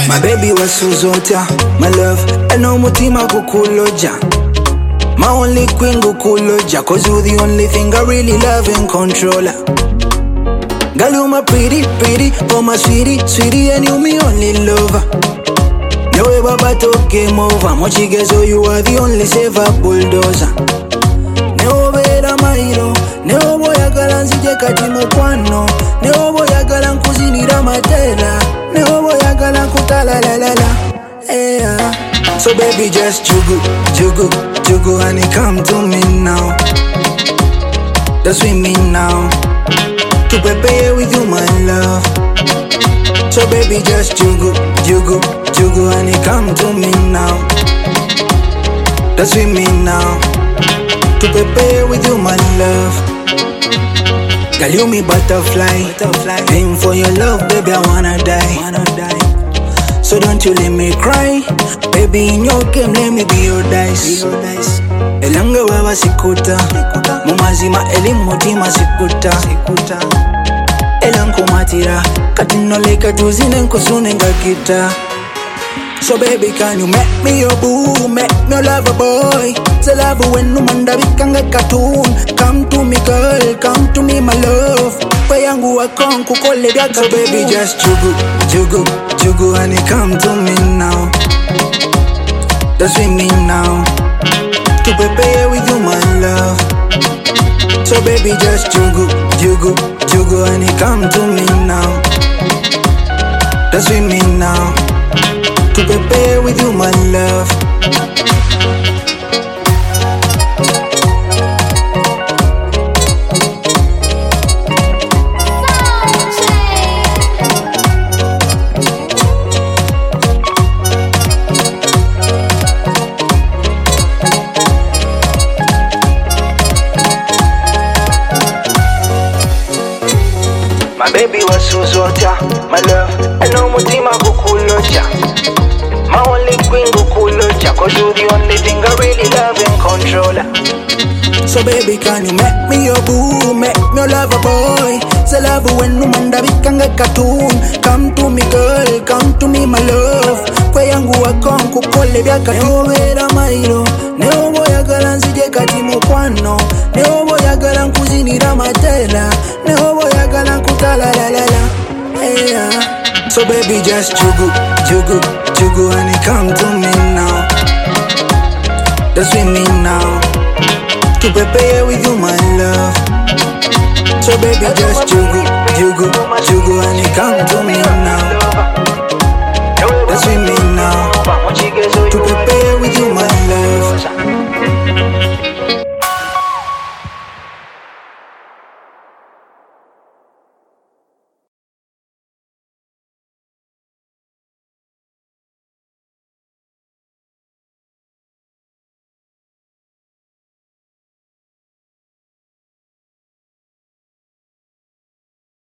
My baby was Suzota, my love, and no mutima kukuloja. My only queen kukuloja, cause you're the only thing I really love and controller. Girl, you my pretty, oh my sweetie, and you me only lover. No way baba talk game over, Mochigezo, you are the only saver bulldozer. No bera mairo, no boy agala nzije kati mukwano, no boy agala nkuzinira matera, no boy agala nkutala la la la. Yeah. So baby just jugu, honey come to me now. That's with me now. To prepare with you my love. So baby just jugu, honey come to me now. That's with me now. To prepare with you my love. Girl you me butterfly. Aim for your love baby I wanna die. So don't you let me cry. Baby in your game let me be your dice. Elanga wawa sikuta, mumazima elimutima sikuta. Elanko matira, katino leka tuzine nkusune ngakita. So baby can you make me your boo, make me your lover boy. Say love when no manda bikanga cartoon. Come to me girl, come to me my love. Kwe yangu wakon kukole bia cartoon. So baby just jugu, honey come to me now. That's with me now. To prepare with you my love. So baby just jugu, honey come to me now. That's with me now. To prepare with you my love. My baby was Suzota, my love, and no mutima kukuloja. My only queen kukuloja, cause you're the only thing I really love and controller. So baby can you make me your boo, make me your lover boy. Say love when no manda bikanga cartoon. Come to me girl, come to me my love. Kwe yangu wakon kukole bia cartoon. Neo vera mairo, neo boya gala nzije kati mukwano. Neo boya gala nkuzinira matela, neo boya gala nkutala la la la. Yeah. So baby just jugu, honey come to me now. That's with me now. To prepare with you my love. So baby just jugu, honey come to me now. That's with me